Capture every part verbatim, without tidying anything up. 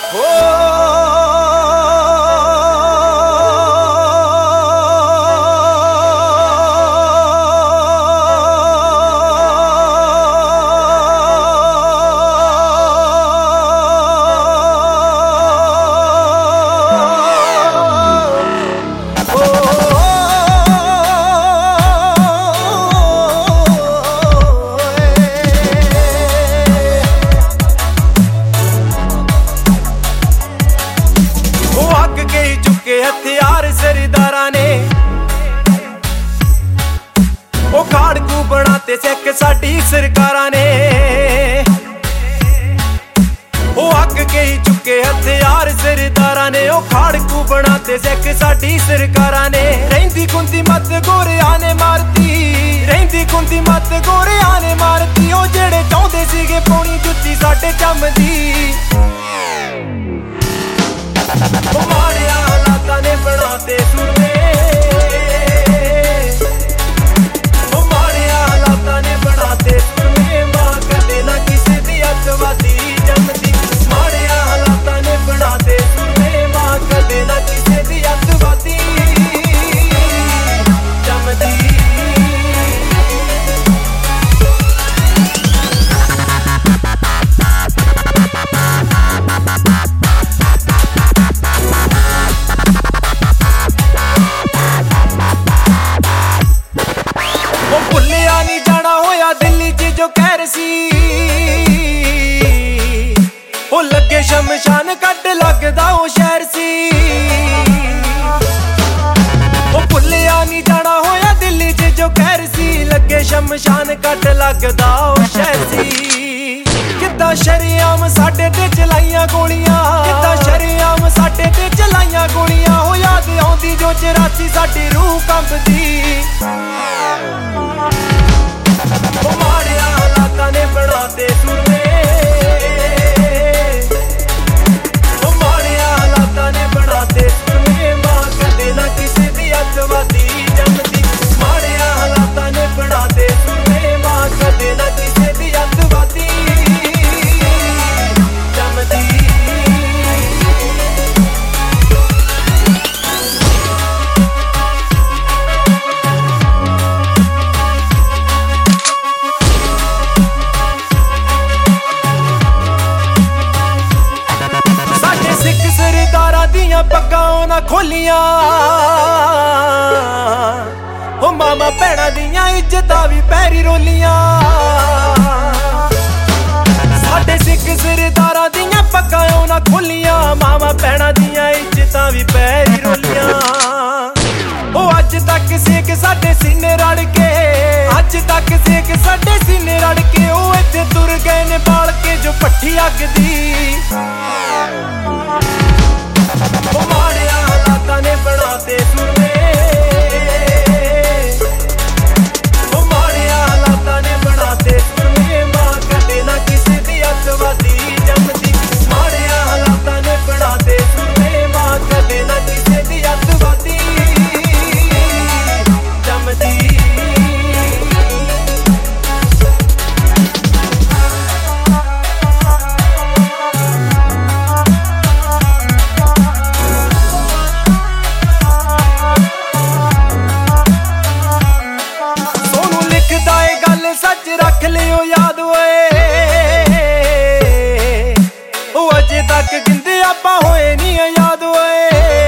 हथियार सरदारा ने ओ खाड़कू बनाते सिख साडी सरकारा ने ओ अग के ही चुके हथियार सरदारा ने ओ खाड़कू बनाते सिख साडी सरकारा ने रहिंदी खुंदी मत गोरिया ने मारती रहिंदी खुंदी मत गोरिया ने मारती ओ जेड़े चाहुंदे सीगे पाउणी जुत्ती साडे चमदी ओ माड़िया हालातां ने बनाते सुरमे ओ माड़िया हालातां ने बनाते सुरमे मां कदे ना किसे दी अतवादी जमदी माड़िया हालातां ने बनाते सुरमे मां कदे ना किसे दी अतवादी जमदी जो कहर सी ओ लगे शमशान कट लगदा ओ शहर सी ओ भुलिया नहीं जाना होया दिल्ली च जो कहर सी लगे शमशान कट लगदा ओ शहर सी किद्दां शरेआम साडे ते चलाइयां गोलियां किद्दां शरेआम साडे ते चलाइयां गोलियां हो याद आउंदी जो चौरासी साडी रूह कंबदी ओ माड़िया हालातां ने बनाते सुरमे ओ माड़िया हालातां ने बनाते सुरमे मां कदे ना किसे दी अतवादी जमदी माड़िया हालातां ने बनाते सुरमे मां कदे ना किसे दी अतवादी जमदी पग्गां ना खोलियां ओ मामा भैणां दियां इज्जतां भी पैरी रोलियां साडे सिख सरदारां दियां पग्गां ना खोलियां मामा भैणां दियां इज्जतां भी पैरी रोलियां ओ अज तक सिख साडे सीने रड़ के अज तक सिख साडे सीने रड़ के ओ इत्थे तुर गए ने बाल के जो पट्ठी अग दी ओ माड़िया हालातां ने बनाते सुरमे ओ माड़िया हालातां ने बनाते सुरमे मां कदे ना किसे दी अतवादी जमदी माड़िया हालातां ने बनाते सुरमे मां कदे ना किसे दी अतवादी जमदी सच रख लियो याद ओए ओ अजे तक गिंदे आपां होए नी याद ओए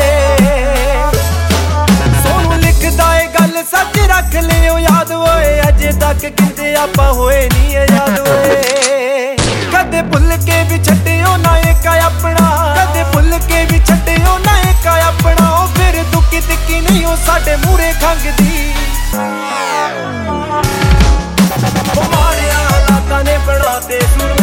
सोनू लिखदा ए गल सच रख लियो याद ओए अजे तक गिंदे आपां होए नी याद ओए कदे भुल के भी छड्डियो ना एक अपना कदे भुल के भी छड्डियो ना एक अपना ओ फिर दुखी तिक्की नहीं ओ साडे मूहरे खंगदी ओ माड़िया हालातां ने बनाते सुरमे